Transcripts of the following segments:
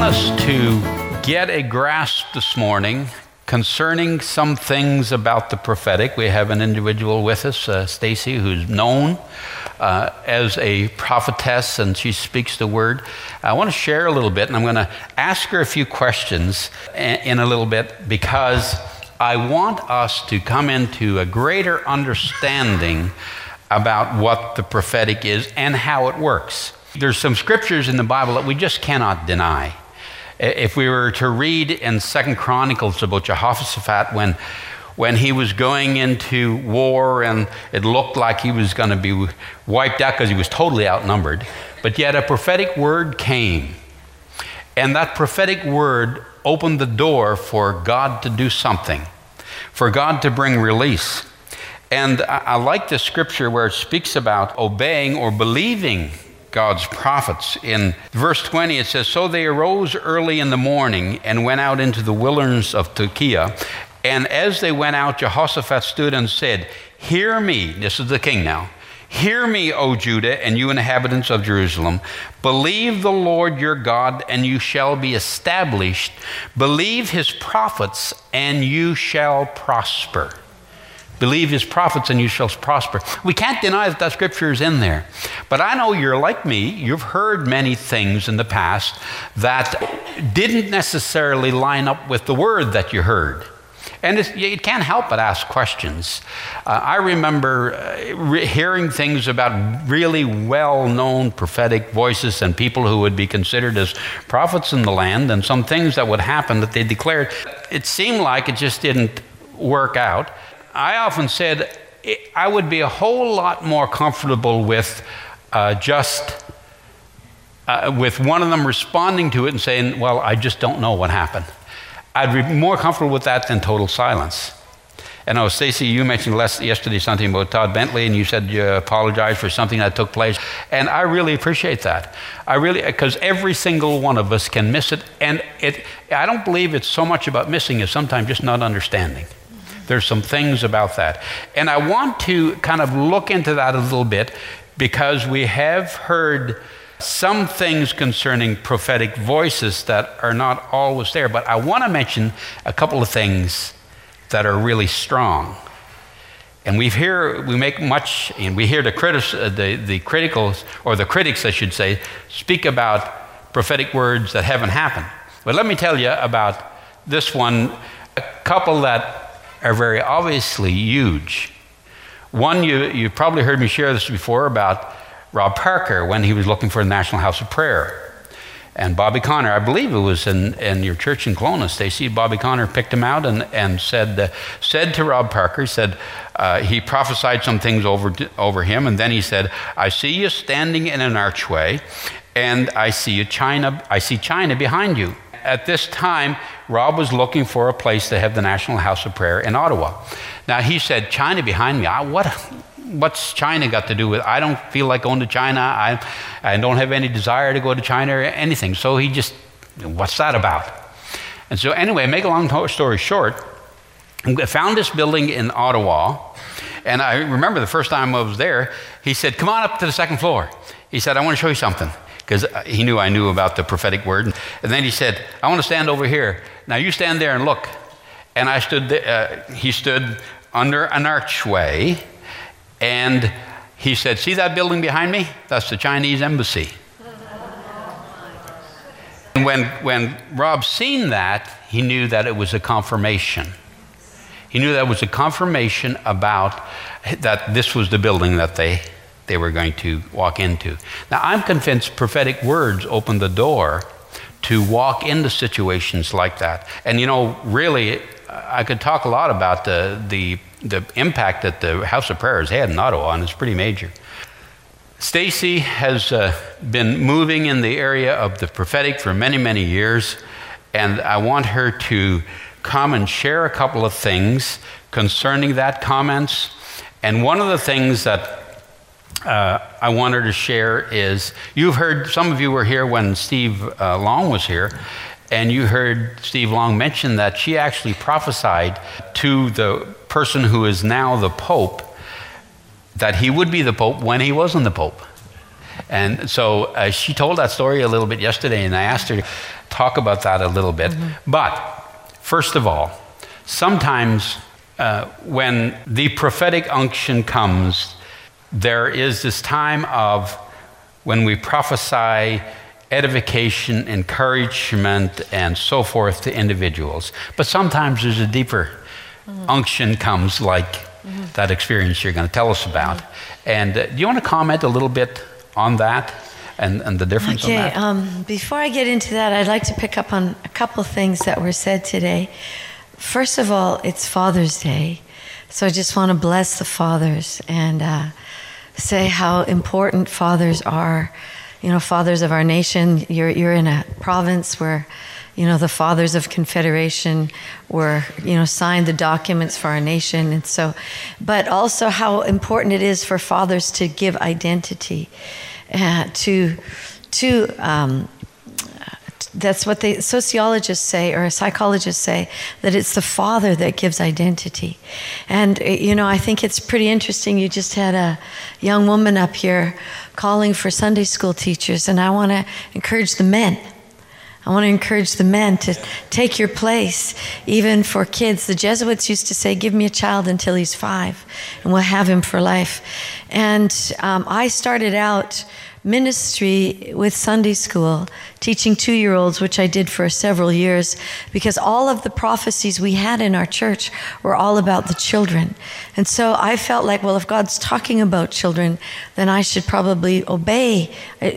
us to get a grasp this morning concerning some things about the prophetic. We have an individual with us, Stacy, who's known as a prophetess, and she speaks the word. I want to share a little bit, and I'm going to ask her a few questions in a little bit, because I want us to come into a greater understanding about what the prophetic is and how it works. There's some scriptures in the Bible that we just cannot deny. If we were to read in 2 Chronicles about Jehoshaphat when he was going into war and it looked like he was going to be wiped out because he was totally outnumbered, but yet a prophetic word came. And that prophetic word opened the door for God to do something, for God to bring release. And I like the scripture where it speaks about obeying or believing God's prophets. In verse 20 it says, "So they arose early in the morning and went out into the wilderness of Tekoa. And as they went out, Jehoshaphat stood and said, 'Hear me,'" this is the king now, "'Hear me, O Judah, and you inhabitants of Jerusalem. Believe the Lord your God, and you shall be established. Believe his prophets, and you shall prosper.'" Believe his prophets and you shall prosper. We can't deny that scripture is in there. But I know you're like me. You've heard many things in the past that didn't necessarily line up with the word that you heard. And you can't help but ask questions. I remember hearing things about really well-known prophetic voices and people who would be considered as prophets in the land, and some things that would happen that they declared. It seemed like it just didn't work out. I often said I would be a whole lot more comfortable with with one of them responding to it and saying, "Well, I just don't know what happened." I'd be more comfortable with that than total silence. And Stacy, you mentioned yesterday something about Todd Bentley, and you said you apologized for something that took place. And I really appreciate that. Because every single one of us can miss it. And I don't believe it's so much about missing as sometimes just not understanding. There's some things about that. And I want to kind of look into that a little bit, because we have heard some things concerning prophetic voices that are not always there. But I want to mention a couple of things that are really strong. And we make much, and we hear the critics, I should say, speak about prophetic words that haven't happened. But let me tell you about this one, a couple that are very obviously huge. One, you probably heard me share this before, about Rob Parker when he was looking for the National House of Prayer. And Bobby Conner, I believe it was in your church in Kelowna, Stacy, Bobby Conner picked him out and said to Rob Parker, he prophesied some things over him, and then he said, "I see you standing in an archway, and I see China behind you." At this time, Rob was looking for a place to have the National House of Prayer in Ottawa. Now, he said, "China behind me? What's China got to do with it? I don't feel like going to China. I don't have any desire to go to China or anything." So he just, what's that about? And so anyway, make a long story short, I found this building in Ottawa. And I remember the first time I was there, he said, "Come on up to the second floor." He said, "I want to show you something." Because he knew I knew about the prophetic word. And then he said, "I want to stand over here. Now you stand there and look." And I stood there, he stood under an archway, and he said, "See that building behind me? That's the Chinese embassy." And when Rob seen that, he knew that it was a confirmation. He knew that it was a confirmation about that this was the building that they were going to walk into. Now, I'm convinced prophetic words open the door to walk into situations like that. And really, I could talk a lot about the impact that the House of Prayer has had in Ottawa, and it's pretty major. Stacy has been moving in the area of the prophetic for many, many years, and I want her to come and share a couple of things concerning that comments. And one of the things that I want her to share is, some of you were here when Steve Long was here, and you heard Steve Long mention that she actually prophesied to the person who is now the Pope that he would be the Pope when he wasn't the Pope. And so she told that story a little bit yesterday, and I asked her to talk about that a little bit. But first of all, sometimes when the prophetic unction comes, there is this time of when we prophesy edification, encouragement, and so forth to individuals. But sometimes there's a deeper unction comes, like that experience you're going to tell us about. And do you want to comment a little bit on that and the difference on that? Okay, before I get into that, I'd like to pick up on a couple things that were said today. First of all, it's Father's Day. So I just want to bless the fathers and say how important fathers are. You know, fathers of our nation. You're in a province where, you know, the fathers of Confederation were, you know, signed the documents for our nation. And so, but also how important it is for fathers to give identity that's what sociologists say, or psychologists say, that it's the father that gives identity. And, you know, I think it's pretty interesting. You just had a young woman up here calling for Sunday school teachers, and I want to encourage the men. I want to encourage the men to take your place, even for kids. The Jesuits used to say, give me a child until he's 5, and we'll have him for life. And I started out ministry with Sunday school, teaching 2-year-olds, which I did for several years, because all of the prophecies we had in our church were all about the children. And so I felt like, well, if God's talking about children, then I should probably obey,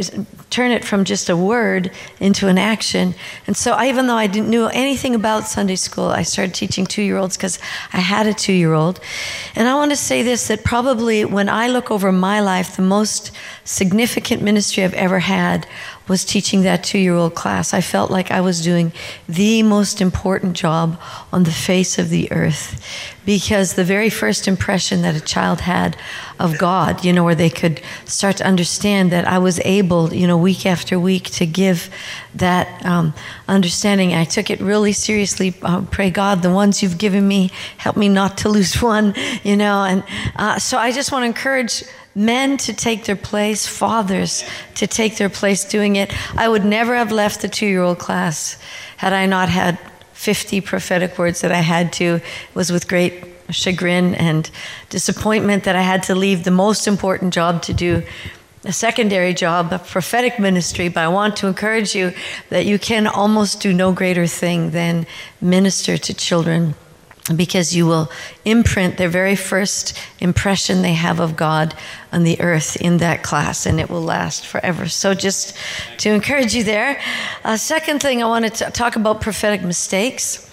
turn it from just a word into an action. And so even though I didn't know anything about Sunday school, I started teaching 2-year-olds because I had a 2-year-old. And I want to say this, that probably when I look over my life, the most significant ministry I've ever had was teaching that 2-year-old class. I felt like I was doing the most important job on the face of the earth, because the very first impression that a child had of God, you know, where they could start to understand that I was able, you know, week after week to give that understanding. I took it really seriously. Pray God, the ones you've given me, help me not to lose one, you know. And so I just want to encourage men to take their place, fathers to take their place doing it. I would never have left the 2-year-old class had I not had 50 prophetic words that I had to. It was with great chagrin and disappointment that I had to leave the most important job to do a secondary job, a prophetic ministry. But I want to encourage you that you can almost do no greater thing than minister to children, because you will imprint their very first impression they have of God on the earth in that class, and it will last forever. So just to encourage you there. Second thing, I want to talk about prophetic mistakes.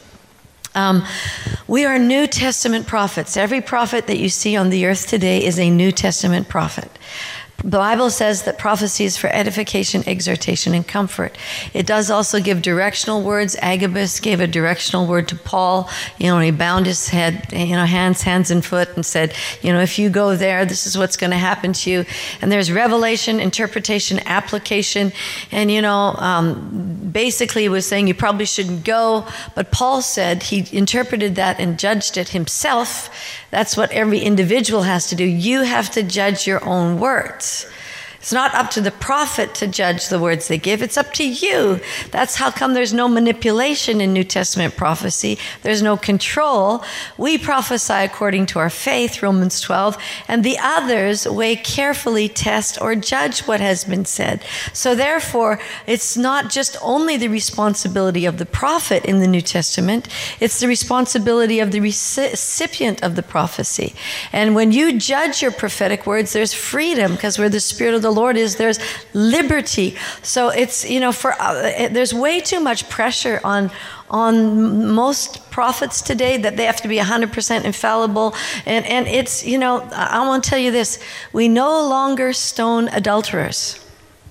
We are New Testament prophets. Every prophet that you see on the earth today is a New Testament prophet. The Bible says that prophecy is for edification, exhortation, and comfort. It does also give directional words. Agabus gave a directional word to Paul. You know, he bound his head, you know, hands and foot, and said, you know, if you go there, this is what's going to happen to you. And there's revelation, interpretation, application. And, you know, basically he was saying you probably shouldn't go. But Paul said he interpreted that and judged it himself. That's what every individual has to do. You have to judge your own words. It's not up to the prophet to judge the words they give. It's up to you. That's how come there's no manipulation in New Testament prophecy. There's no control. We prophesy according to our faith, Romans 12, and the others weigh carefully, test, or judge what has been said. So therefore, it's not just only the responsibility of the prophet in the New Testament, it's the responsibility of the recipient of the prophecy. And when you judge your prophetic words, there's freedom, because where the Spirit of the Lord is, there's liberty. So it's, you know, there's way too much pressure on most prophets today that they have to be 100% infallible. And it's, you know, I want to tell you this, we no longer stone adulterers.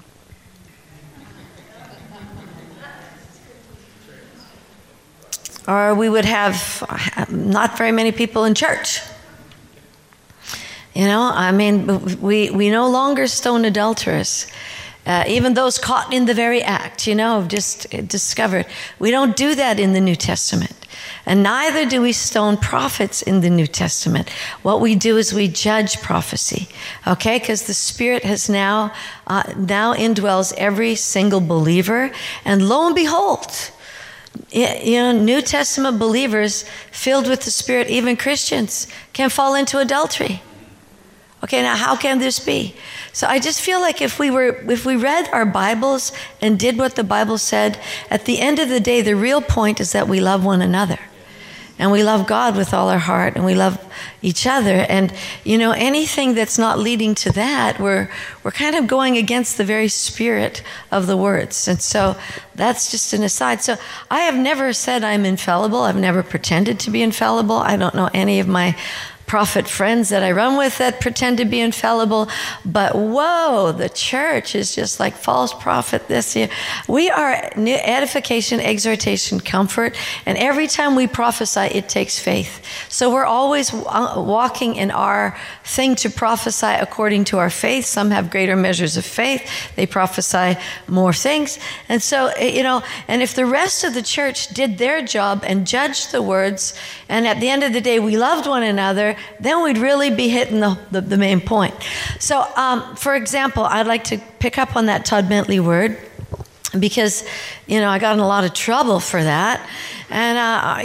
Or we would have not very many people in church. You know, I mean, we no longer stone adulterers. Even those caught in the very act, you know, just discovered. We don't do that in the New Testament. And neither do we stone prophets in the New Testament. What we do is we judge prophecy, okay? Because the Spirit has now indwells every single believer. And lo and behold, New Testament believers filled with the Spirit, even Christians, can fall into adultery. Okay, now how can this be? So I just feel like if we read our Bibles and did what the Bible said, at the end of the day, the real point is that we love one another. And we love God with all our heart, and we love each other. And, anything that's not leading to that, we're kind of going against the very spirit of the words. And so that's just an aside. So I have never said I'm infallible. I've never pretended to be infallible. I don't know any of my prophet friends that I run with that pretend to be infallible, but whoa, the church is just like false prophet this year. We are edification, exhortation, comfort, and every time we prophesy, it takes faith. So we're always walking in our thing to prophesy according to our faith. Some have greater measures of faith. They prophesy more things. And so, and if the rest of the church did their job and judged the words, and at the end of the day, we loved one another, then we'd really be hitting the main point. So, for example, I'd like to pick up on that Todd Bentley word, because, I got in a lot of trouble for that. And,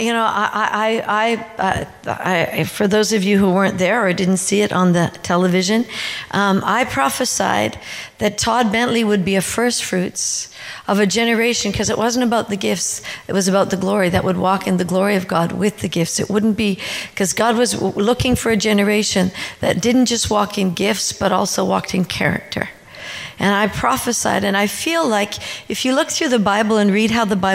I for those of you who weren't there or didn't see it on the television, I prophesied that Todd Bentley would be a first fruits of a generation, because it wasn't about the gifts, it was about the glory, that would walk in the glory of God with the gifts. It wouldn't be, because God was looking for a generation that didn't just walk in gifts, but also walked in character. And I prophesied, and I feel like if you look through the Bible and read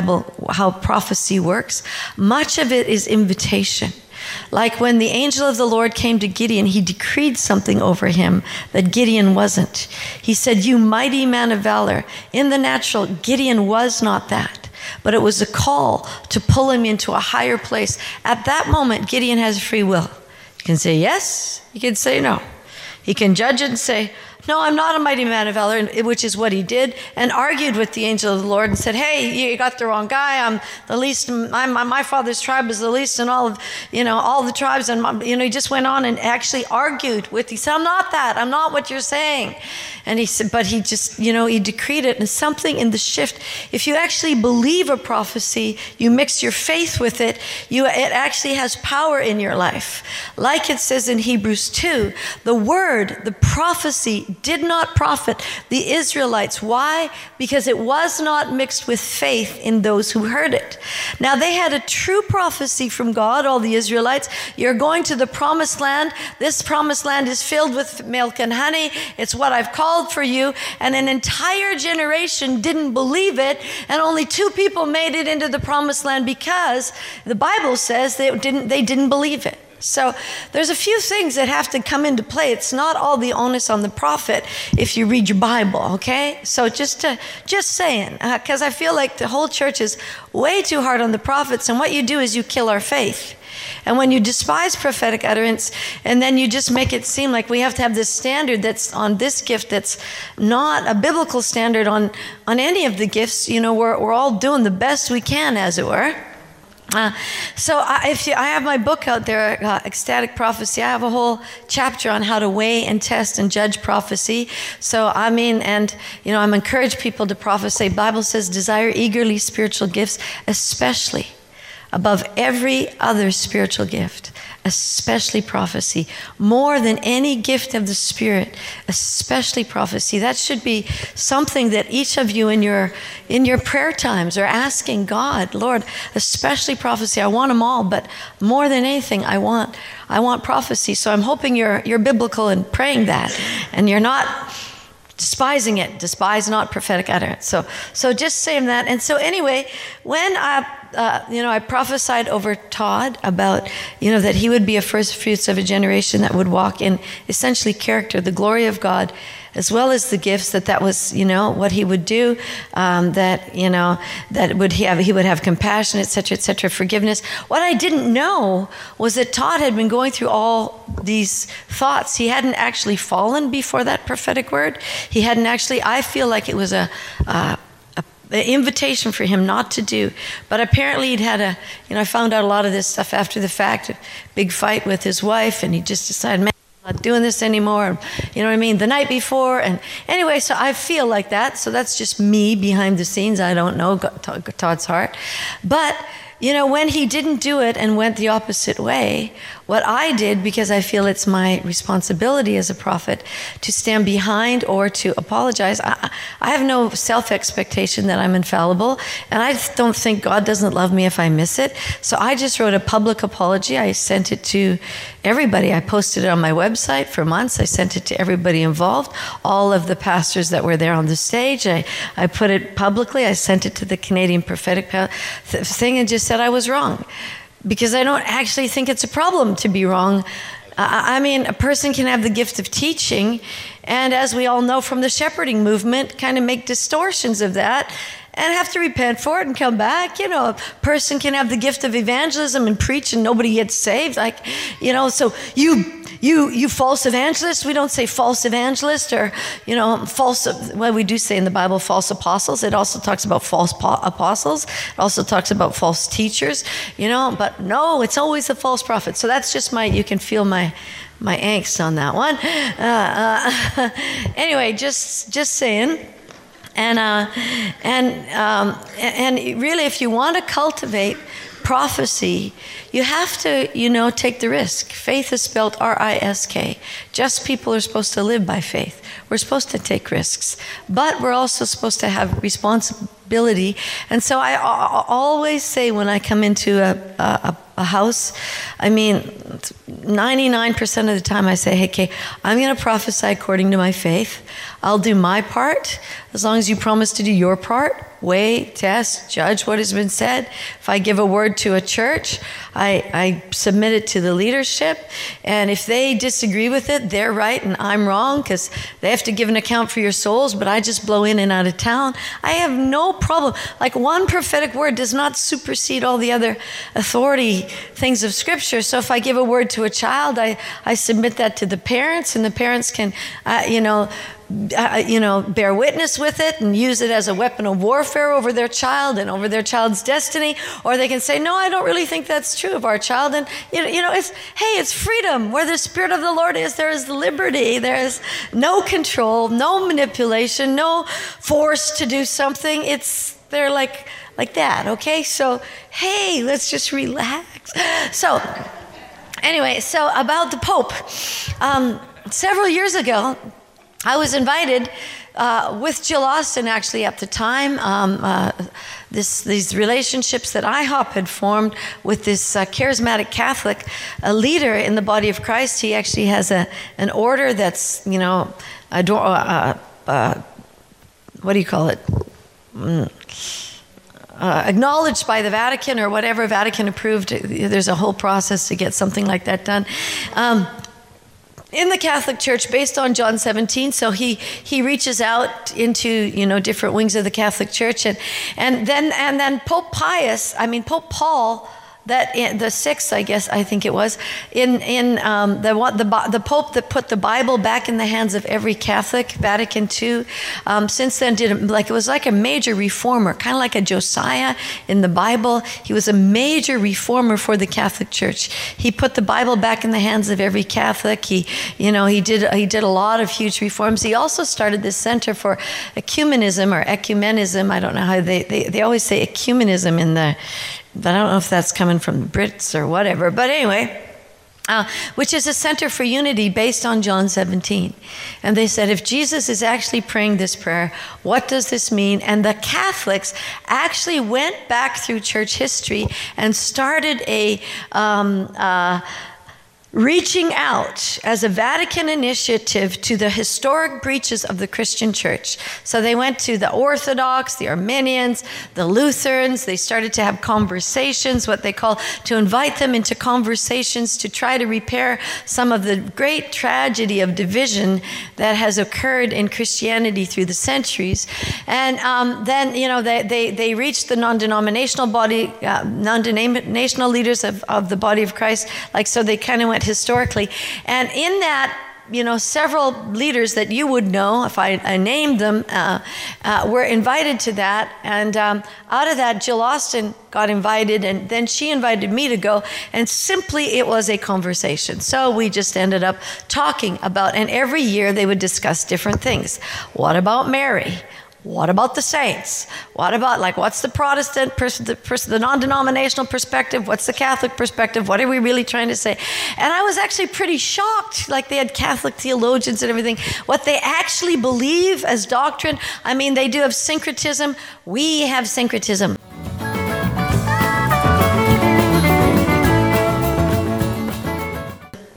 how prophecy works, much of it is invitation. Like when the angel of the Lord came to Gideon, he decreed something over him that Gideon wasn't. He said, "You mighty man of valor." In the natural, Gideon was not that, but it was a call to pull him into a higher place. At that moment, Gideon has free will. You can say yes, you can say no. He can judge it and say, "No, I'm not a mighty man of valor," which is what he did, and argued with the angel of the Lord and said, "Hey, you got the wrong guy. I'm the least. My father's tribe is the least in all of, all the tribes." And he just went on and actually argued with. He said, "I'm not that. I'm not what you're saying." And he said, but he just, he decreed it. And something in the shift. If you actually believe a prophecy, you mix your faith with it. It actually has power in your life, like it says in Hebrews 2. The word, the prophecy, did not profit the Israelites. Why? Because it was not mixed with faith in those who heard it. Now, they had a true prophecy from God, all the Israelites. You're going to the promised land. This promised land is filled with milk and honey. It's what I've called for you. And an entire generation didn't believe it, and only 2 people made it into the promised land because the Bible says they didn't believe it. So there's a few things that have to come into play. It's not all the onus on the prophet if you read your Bible, okay? So just saying, because I feel like the whole church is way too hard on the prophets, and what you do is you kill our faith. And when you despise prophetic utterance, and then you just make it seem like we have to have this standard that's on this gift that's not a biblical standard on any of the gifts, we're all doing the best we can, as it were. So I have my book out there, Ecstatic Prophecy. I have a whole chapter on how to weigh and test and judge prophecy. So I'm encourage people to prophesy. The Bible says, desire eagerly spiritual gifts, especially above every other spiritual gift, especially prophecy, more than any gift of the Spirit, especially prophecy. That should be something that each of you in your prayer times are asking God, Lord, especially prophecy. I want them all, but more than anything, I want prophecy. So I'm hoping you're biblical in praying that, and you're not despising it. Despise not prophetic utterance. So just saying that. And so anyway, when I prophesied over Todd about, that he would be a first fruits of a generation that would walk in essentially character, the glory of God, as well as the gifts, that was, what he would do, that he would have compassion, et cetera, forgiveness. What I didn't know was that Todd had been going through all these thoughts. He hadn't actually fallen before that prophetic word. He hadn't actually, I feel like it was the invitation for him not to do. But apparently he'd had I found out a lot of this stuff after the fact, a big fight with his wife, and he just decided, man, I'm not doing this anymore. You know what I mean? The night before. And anyway, so I feel like that. So that's just me behind the scenes. I don't know Todd's heart. But when he didn't do it and went the opposite way, what I did, because I feel it's my responsibility as a prophet to stand behind or to apologize. I have no self-expectation that I'm infallible, and I don't think God doesn't love me if I miss it. So I just wrote a public apology. I sent it to everybody. I posted it on my website for months. I sent it to everybody involved, all of the pastors that were there on the stage. I put it publicly. I sent it to the Canadian Prophetic thing and just said I was wrong. Because I don't actually think it's a problem to be wrong. I mean, a person can have the gift of teaching, and as we all know from the shepherding movement, kind of make distortions of that and have to repent for it and come back. A person can have the gift of evangelism and preach and nobody gets saved. So you false evangelist. We don't say false evangelist or, false, well, we do say in the Bible false apostles. It also talks about false apostles. It also talks about false teachers, but no, it's always a false prophet. So that's just you can feel my angst on that one. Anyway, just saying. And really, if you want to cultivate prophecy, you have to, take the risk. Faith is spelled R-I-S-K. Just people are supposed to live by faith. We're supposed to take risks, but we're also supposed to have responsibility. And so I always say when I come into a house, 99% of the time I say, hey, Kay, I'm going to prophesy according to my faith. I'll do my part as long as you promise to do your part. Weigh, test, judge what has been said. If I give a word to a church, I submit it to the leadership. And if they disagree with it, they're right and I'm wrong because they have to give an account for your souls, but I just blow in and out of town. I have no problem. Like one prophetic word does not supersede all the other authority things of Scripture. So if I give a word to a child, I submit that to the parents, and the parents can, bear witness with it and use it as a weapon of warfare over their child and over their child's destiny. Or they can say, no, I don't really think that's true of our child. And, it's freedom. Where the Spirit of the Lord is, there is liberty. There is no control, no manipulation, no force to do something. They're like that, okay? So, hey, let's just relax. So, anyway, about the Pope. Several years ago, I was invited with Jill Austin, actually, at the time. These relationships that IHOP had formed with this charismatic Catholic leader in the body of Christ. He actually has an order that's, what do you call it? Acknowledged by the Vatican or whatever, Vatican approved. There's a whole process to get something like that done. In the Catholic Church, based on John 17, so he reaches out into different wings of the Catholic Church, and then Pope Paul, the sixth, I think it was, the Pope that put the Bible back in the hands of every Catholic, Vatican II, since then it was like a major reformer, kind of like a Josiah in the Bible. He was a major reformer for the Catholic Church. He put the Bible back in the hands of every Catholic. He did a lot of huge reforms. He also started this Center for Ecumenism or Ecumenism. I don't know how they always say ecumenism in the. But I don't know if that's coming from the Brits or whatever. But anyway, which is a center for unity based on John 17. And they said, if Jesus is actually praying this prayer, what does this mean? And the Catholics actually went back through church history and started a reaching out as a Vatican initiative to the historic breaches of the Christian church. So they went to the Orthodox, the Arminians, the Lutherans. They started to have conversations, what they call to invite them into conversations to try to repair some of the great tragedy of division that has occurred in Christianity through the centuries. And then, they reached the non-denominational body, non-denominational leaders of the body of Christ. So they kind of went historically. And in that several leaders that you would know, if I named them, were invited to that. And out of that, Jill Austin got invited, and then she invited me to go. And simply, it was a conversation. So we just ended up talking about, and every year they would discuss different things. What about Mary? What about the saints? What about, what's the Protestant, the non-denominational perspective? What's the Catholic perspective? What are we really trying to say? And I was actually pretty shocked, they had Catholic theologians and everything, what they actually believe as doctrine. I mean, they do have syncretism. We have syncretism.